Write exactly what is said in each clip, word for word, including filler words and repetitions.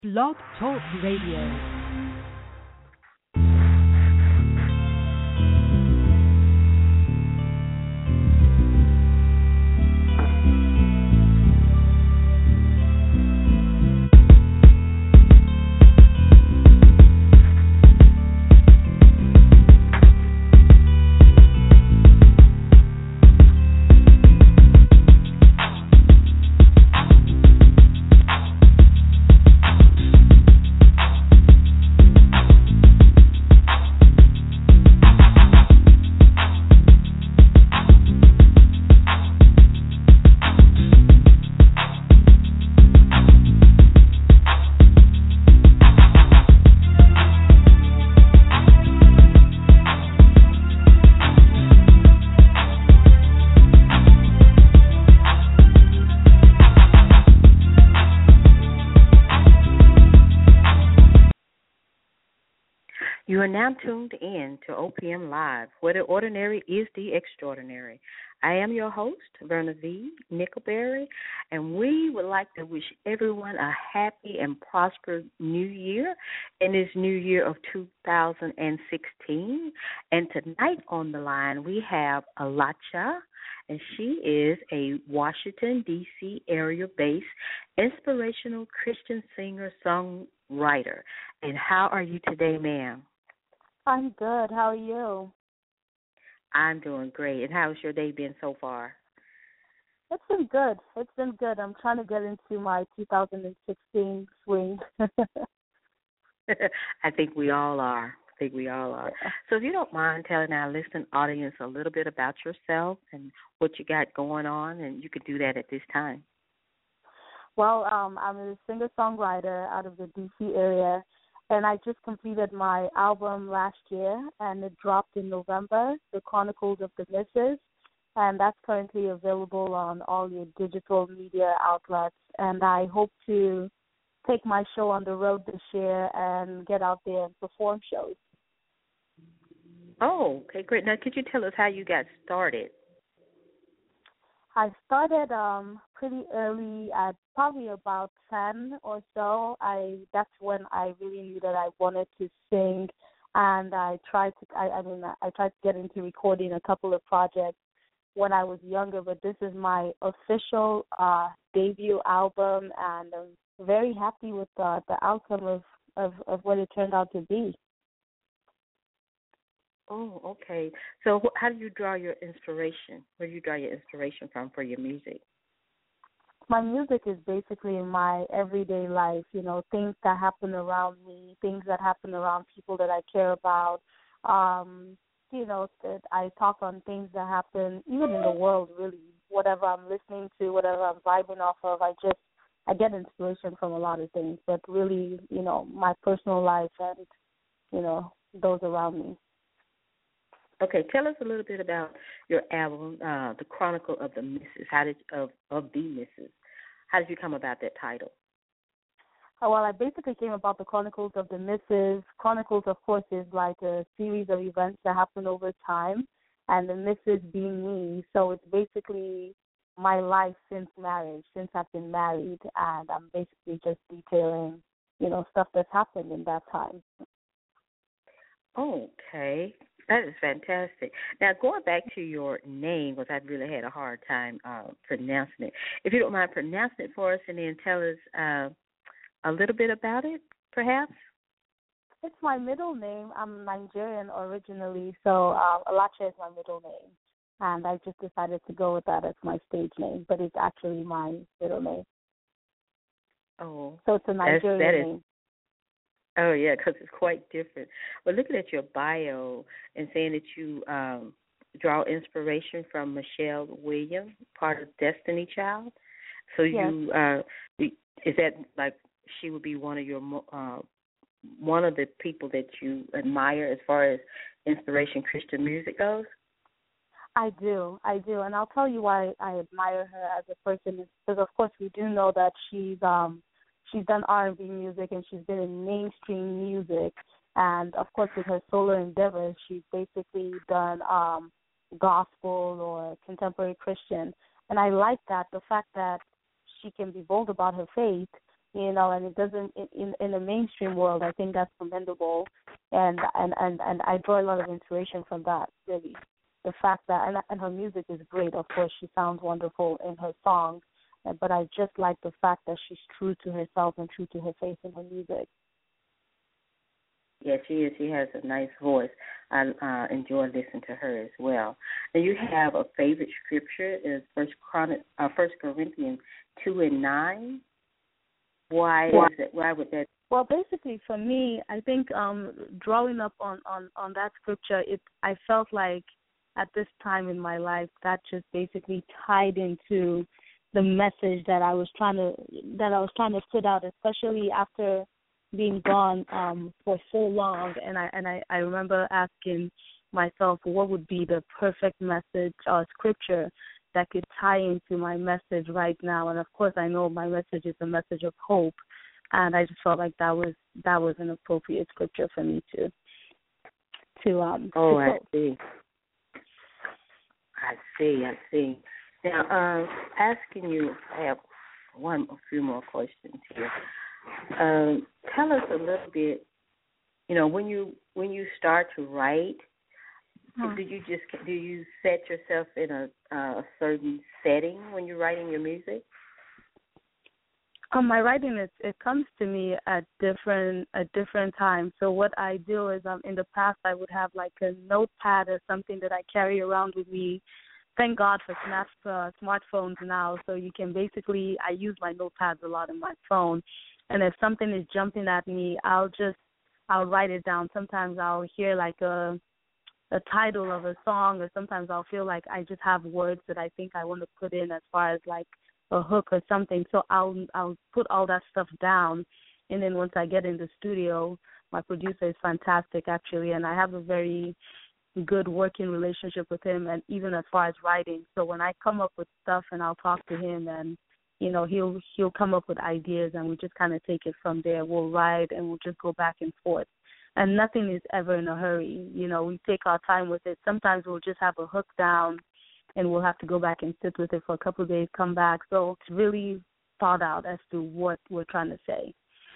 Blog Talk Radio. You are now tuned in to O P M Live, where the ordinary is the extraordinary. I am your host, Verna V. Nickelberry, and we would like to wish everyone a happy and prosperous new year in this new year of two thousand sixteen. And tonight on the line, we have Alacha, and she is a Washington, D C area-based inspirational Christian singer-songwriter. And how are you today, ma'am? I'm good. How are you? I'm doing great. And how's your day been so far? It's been good. It's been good. I'm trying to get into my two thousand sixteen swing. I think we all are. I think we all are. So if you don't mind telling our listening audience a little bit about yourself and what you got going on, and you could do that at this time. Well, um, I'm a singer-songwriter out of the D C area, and I just completed my album last year, and it dropped in November, The Chronicles of the Misses, and that's currently available on all your digital media outlets. And I hope to take my show on the road this year and get out there and perform shows. Oh, okay, great. Now, could you tell us how you got started? I started um, pretty early, at probably about ten or so. I that's when I really knew that I wanted to sing, and I tried to. I, I mean, I tried to get into recording a couple of projects when I was younger. But this is my official uh, debut album, and I'm very happy with uh, the outcome of, of of what it turned out to be. Oh, okay. So wh- how do you draw your inspiration? Where do you draw your inspiration from for your music? My music is basically my everyday life, you know, things that happen around me, things that happen around people that I care about. Um, you know, that I talk on things that happen even in the world, really. Whatever I'm listening to, whatever I'm vibing off of, I just, I get inspiration from a lot of things, but really, you know, my personal life and, you know, those around me. Okay, tell us a little bit about your album, uh, The Chronicle of the Misses. How did of of the Misses? How did you come about that title? Uh, Well, I basically came about the Chronicles of the Misses. Chronicles, of course, is like a series of events that happen over time, and the Misses being me. So it's basically my life since marriage, since I've been married, and I'm basically just detailing, you know, stuff that's happened in that time. Okay, that is fantastic. Now, going back to your name, because I really had a hard time uh, pronouncing it. If you don't mind pronouncing it for us, and then tell us uh, a little bit about it, perhaps. It's my middle name. I'm Nigerian originally, so uh, Alacha is my middle name. And I just decided to go with that as my stage name, but it's actually my middle name. Oh, So it's a that's, Nigerian that is. name. Oh yeah, because it's quite different. But looking at your bio and saying that you um, draw inspiration from Michelle Williams, part of Destiny Child. So Yes. you uh, is that like she would be one of your mo- uh, one of the people that you admire as far as inspiration Christian music goes? I do, I do, and I'll tell you why I admire her as a person. Is because, of course, we do know that she's um she's done R and B music and she's been in mainstream music, and of course, with her solo endeavors, she's basically done um gospel or contemporary Christian, and I like that the fact that she can be bold about her faith, you know, and it doesn't in in the mainstream world. I think that's commendable, and and and and I draw a lot of inspiration from that. Really, the fact that and and her music is great. Of course, she sounds wonderful in her songs, but I just like the fact that she's true to herself and true to her faith in her music. Yeah, she is. She has a nice voice. I uh, enjoy listening to her as well. And you have a favorite scripture is First Chronic, uh, First Corinthians two and nine. Why is it? Why would that? Well, basically, for me, I think um, drawing up on, on, on that scripture, it I felt like at this time in my life that just basically tied into the message that I was trying to that I was trying to put out, especially after being gone um, for so long. And I and I, I remember asking myself, what would be the perfect message or scripture that could tie into my message right now? And of course, I know my message is a message of hope, and I just felt like that was that was an appropriate scripture for me to to um. Oh, to I see. I see. I see. Now, uh, asking you, I have one, a few more questions here. Um, tell us a little bit. You know, when you when you start to write, hmm. do you just do you set yourself in a, uh, a certain setting when you're writing your music? Um, my writing is it comes to me at different at different times. So what I do is, um, in the past I would have like a notepad or something that I carry around with me. Thank God for snap, uh, smartphones now, so you can basically I use my notepads a lot on my phone, and if something is jumping at me, I'll just I'll write it down. Sometimes I'll hear like a a title of a song, or sometimes I'll feel like I just have words that I think I want to put in as far as like a hook or something. So I'll I'll put all that stuff down, and then once I get in the studio, my producer is fantastic actually, and I have a very good working relationship with him, and even as far as writing. So when I come up with stuff and I'll talk to him, and you know he'll he'll come up with ideas, and we just kind of take it from there. We'll write and we'll just go back and forth, and nothing is ever in a hurry. You know, we take our time with it. Sometimes we'll just have a hook down, and we'll have to go back and sit with it for a couple of days, come back. So it's really thought out as to what we're trying to say.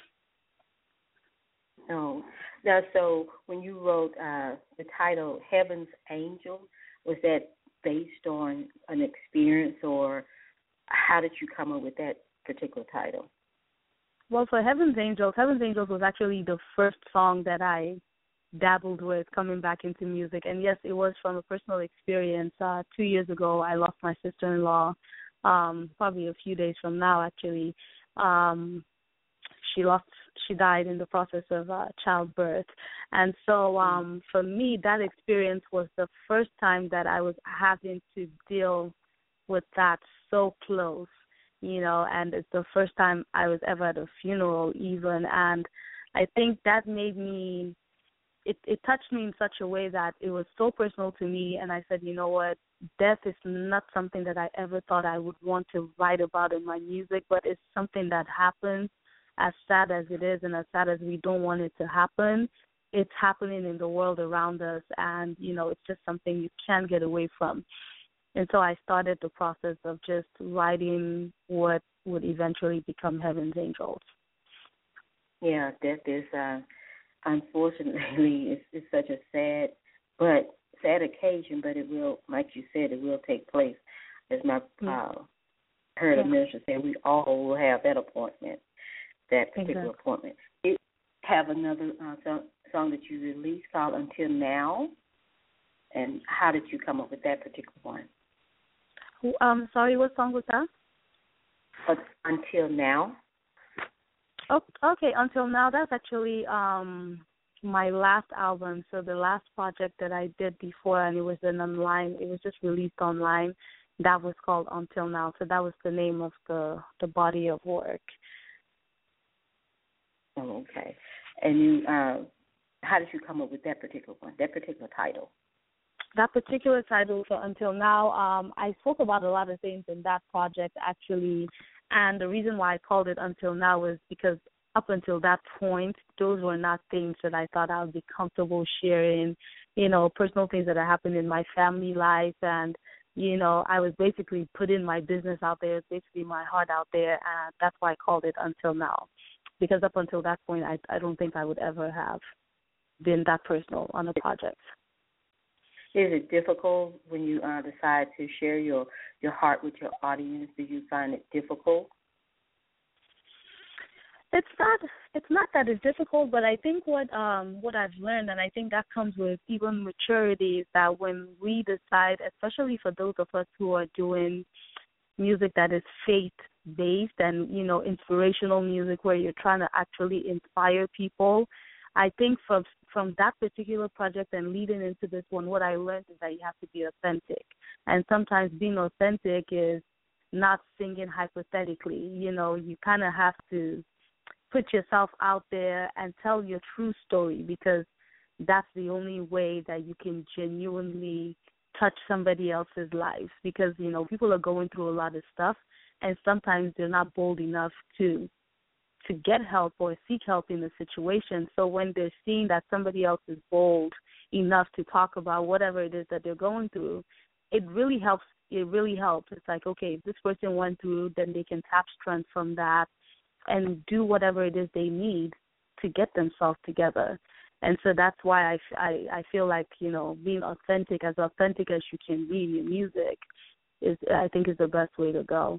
Oh, now, so when you wrote uh, the title Heaven's Angel, was that based on an experience, or how did you come up with that particular title? Well, for Heaven's Angels, Heaven's Angels was actually the first song that I dabbled with coming back into music. And, yes, it was from a personal experience. Uh, two years ago, I lost my sister-in-law, um, probably a few days from now, actually. Um, she lost, she died in the process of uh, childbirth. And so um, for me, that experience was the first time that I was having to deal with that so close, you know, and it's the first time I was ever at a funeral even. And I think that made me, it, it touched me in such a way that it was so personal to me. And I said, you know what, death is not something that I ever thought I would want to write about in my music, but it's something that happens. As sad as it is and as sad as we don't want it to happen, it's happening in the world around us, and, you know, it's just something you can't get away from. And so I started the process of just writing what would eventually become Heaven's Angels. Yeah, death is, uh, unfortunately, it's, it's such a sad, but sad occasion, but it will, like you said, it will take place. As my uh, heard a yeah. minister say, we all will have that appointment. That particular exactly. appointment. You have another uh, song, song that you released called Until Now, and how did you come up with that particular one? Um, sorry, what song was that? Uh, Until Now. Oh, okay, Until Now. That's actually um, my last album. So the last project that I did before, and it was an online. It was just released online. That was called Until Now. So that was the name of the the body of work. Oh, okay. And you, uh, how did you come up with that particular one, that particular title? That particular title for Until Now, um, I spoke about a lot of things in that project, actually, and the reason why I called it Until Now was because up until that point, those were not things that I thought I would be comfortable sharing, you know, personal things that are happening in my family life, and you know, I was basically putting my business out there, basically my heart out there, and that's why I called it Until Now. Because up until that point, I, I don't think I would ever have been that personal on a project. Is it difficult when you uh, decide to share your, your heart with your audience? Do you find it difficult? It's not. It's not that it's difficult, but I think what um what I've learned, and I think that comes with even maturity, is that when we decide, especially for those of us who are doing music that is faith-based and, you know, inspirational music where you're trying to actually inspire people, I think from from that particular project and leading into this one, what I learned is that you have to be authentic. And sometimes being authentic is not singing hypothetically. You know, you kind of have to put yourself out there and tell your true story, because that's the only way that you can genuinely touch somebody else's life. Because, you know, people are going through a lot of stuff, and sometimes they're not bold enough to to get help or seek help in the situation. So when they're seeing that somebody else is bold enough to talk about whatever it is that they're going through, it really helps. It really helps. It's like, okay, if this person went through, then they can tap strength from that and do whatever it is they need to get themselves together. And so that's why I, I, I feel like, you know, being authentic, as authentic as you can be in your music, is I think is the best way to go.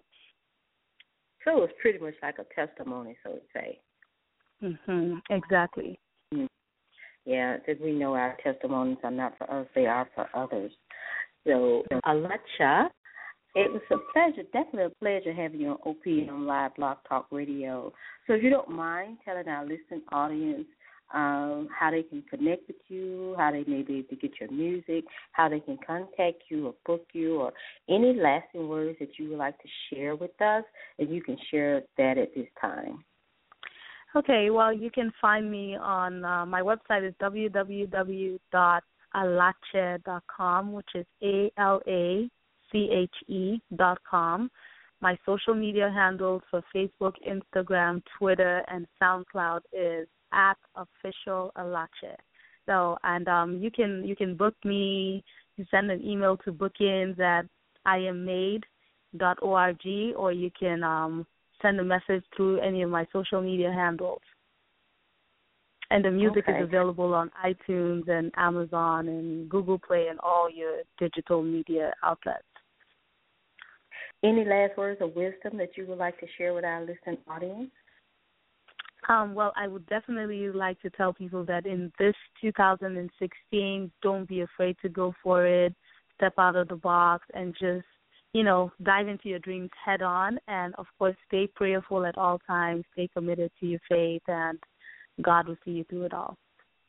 So it's pretty much like a testimony, so to say. Mhm. Exactly. Mm-hmm. Yeah, because we know our testimonies are not for us, they are for others. So, Alacha, it was a pleasure, definitely a pleasure having you on O P M Live Blog Talk Radio. So if you don't mind telling our listening audience um, how they can connect with you, how they may be able to get your music, how they can contact you or book you, or any lasting words that you would like to share with us, and you can share that at this time. Okay, well, you can find me on uh, my website is w w w dot alache dot com, which is A L A C H E dot com. My social media handles for Facebook, Instagram, Twitter, and SoundCloud is at official Alache. So, and um, you can you can book me. You send an email to bookings at I am made dot org, or you can um, send a message through any of my social media handles. And the music okay. is available on iTunes and Amazon and Google Play and all your digital media outlets. Any last words of wisdom that you would like to share with our listening audience? Um, well, I would definitely like to tell people that in this two thousand sixteen, don't be afraid to go for it, step out of the box, and just, you know, dive into your dreams head on. And, of course, stay prayerful at all times, stay committed to your faith, and God will see you through it all.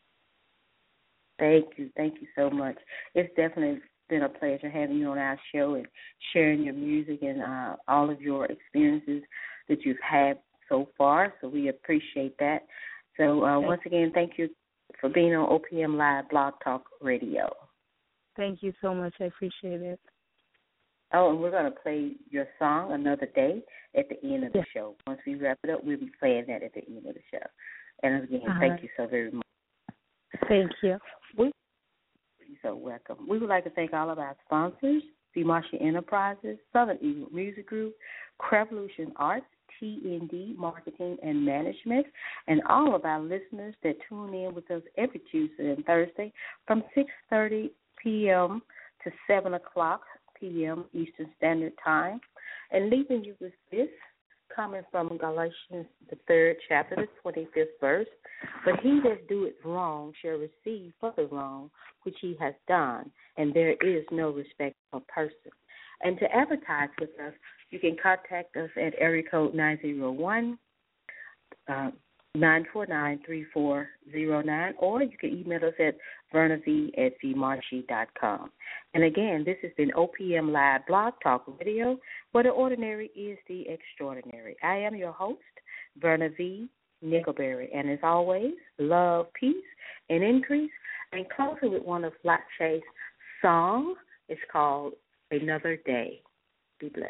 Thank you. Thank you so much. It's definitely been a pleasure having you on our show and sharing your music and uh, all of your experiences that you've had so far. So we appreciate that. So uh, once again, thank you for being on O P M Live Blog Talk Radio. Thank you so much. I appreciate it. Oh, and we're going to play your song, Another Day, at the end of the yes. show. Once we wrap it up, we'll be playing that at the end of the show. And again, all thank right. you so very much. Thank you. We, you're so welcome. We would like to thank all of our sponsors, V. Marshall Enterprises, Southern Eagle Music Group, Crevolution Arts, T N D Marketing and Management, and all of our listeners that tune in with us every Tuesday and Thursday from six thirty p.m. to seven o'clock p.m. Eastern Standard Time. And leaving you with this, coming from Galatians, the third chapter, the twenty-fifth verse. But he that doeth wrong shall receive for the wrong which he has done, and there is no respect of person. And to advertise with us, you can contact us at area code nine zero one, nine four nine, three four zero nine, or you can email us at vernav at v marchi dot com. And again, this has been O P M Live Blog Talk Radio, where the ordinary is the extraordinary. I am your host, Verna V. Nickelberry, and as always, love, peace, and increase. And closing with one of Lache's song. It's called Another Day. Be blessed.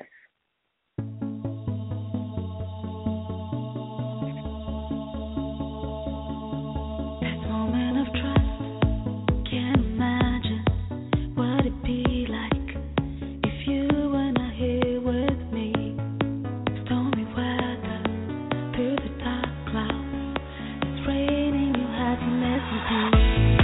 Moment of trust, can't imagine what it'd be like if afraid and you had to listen to.